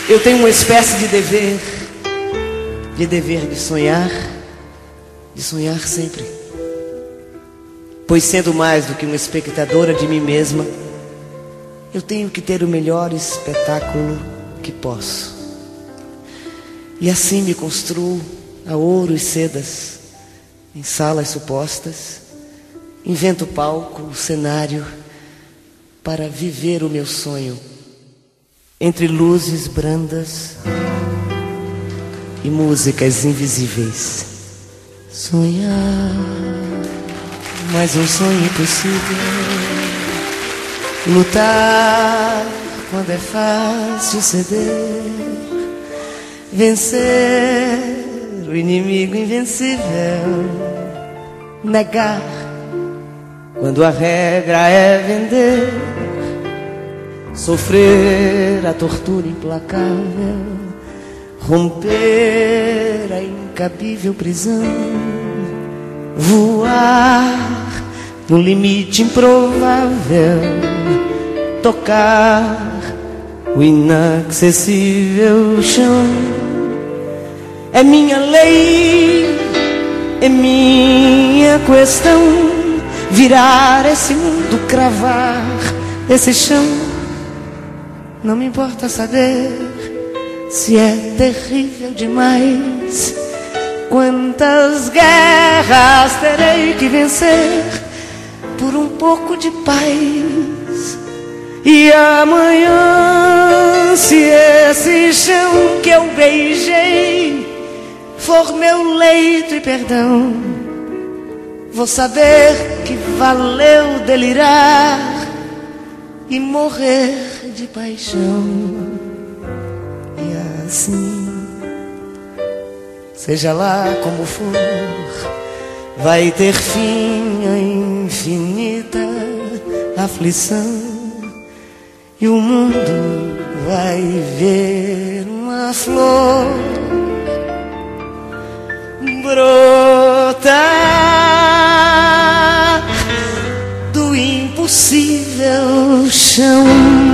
Eu tenho uma espécie de dever de sonhar sempre. Pois sendo mais do que uma espectadora de mim mesma, eu tenho que ter o melhor espetáculo que posso. E assim me construo a ouro e sedas, em salas supostas, invento o palco, o cenário, para viver o meu sonho, entre luzes brandas e músicas invisíveis. Sonhar, mais um sonho impossível. Lutar quando é fácil ceder. Vencer o inimigo invencível. Negar quando a regra é vender. Sofrer a tortura implacável. Romper a incabível prisão. Voar no limite improvável. Tocar o inacessível chão. É minha lei, é minha questão. Virar esse mundo, cravar esse chão. Não me importa saber se é terrível demais. Quantas guerras terei que vencer por um pouco de paz? E amanhã, se esse chão que eu beijei for meu leito e perdão, vou saber que valeu delirar e morrer de paixão. E assim, seja lá como for, vai ter fim a infinita aflição. E o mundo vai ver uma flor brotar do impossível chão.